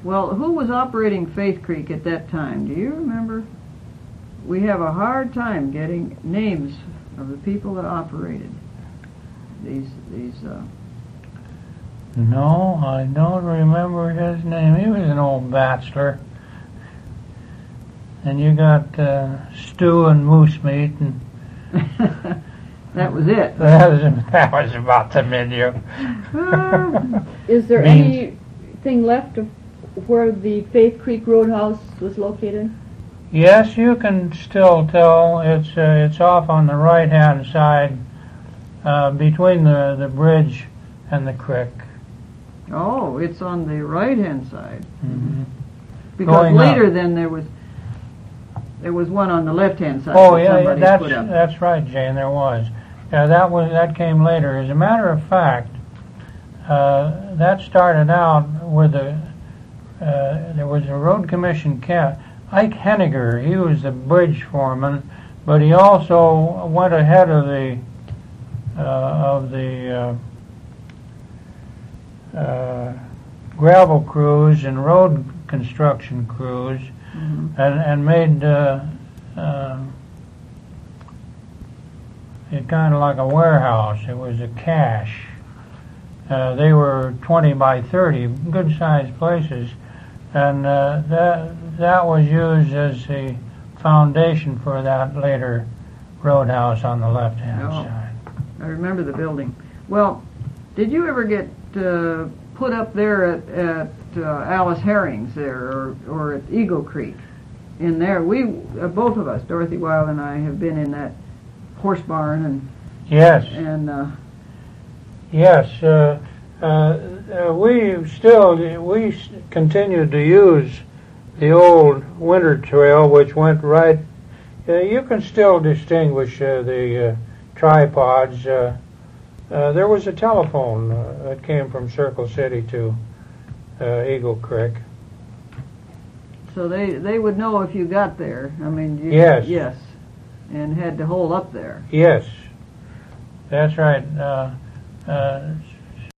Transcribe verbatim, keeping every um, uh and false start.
Well, who was operating Faith Creek at that time? Do you remember? We have a hard time getting names of the people that operated these these. Uh, No, I don't remember his name. He was an old bachelor. And you got uh, stew and moose meat, and that was it. that was that was about the menu. Is there Beans. anything left of where the Faith Creek Roadhouse was located? Yes, you can still tell. It's uh, it's off on the right hand side, uh, between the the bridge and the creek. Oh, it's on the right-hand side. Mm-hmm. Because Going later, up. then there was there was one on the left-hand side. Oh that yeah, yeah, somebody that's put up. that's right, Jane. There was. Yeah, that was that came later. As a matter of fact, uh, that started out with a uh, there was a road commission cap. Ike Henniger, he was the bridge foreman, but he also went ahead of the uh, of the uh, uh, gravel crews and road construction crews, Mm-hmm. and and made uh, uh, it kind of like a warehouse. It was a cache. Uh, they were twenty by thirty, good-sized places, and uh, that that was used as the foundation for that later roadhouse on the left-hand Oh. side. I remember the building. Well, did you ever get uh, put up there at, at uh, Alice Herring's there, or, or at Eagle Creek? In there, we uh, both of us, Dorothy Weil and I, have been in that horse barn and Yes, and uh, yes. Uh, uh, uh, we still we s- continued to use the old winter trail, which went right. Uh, you can still distinguish uh, the uh, tripods. Uh, uh, there was a telephone uh, that came from Circle City to uh, Eagle Creek. so they they would know if you got there. I mean, you, Yes. yes, and had to hold up there. Yes, that's right. Uh, uh,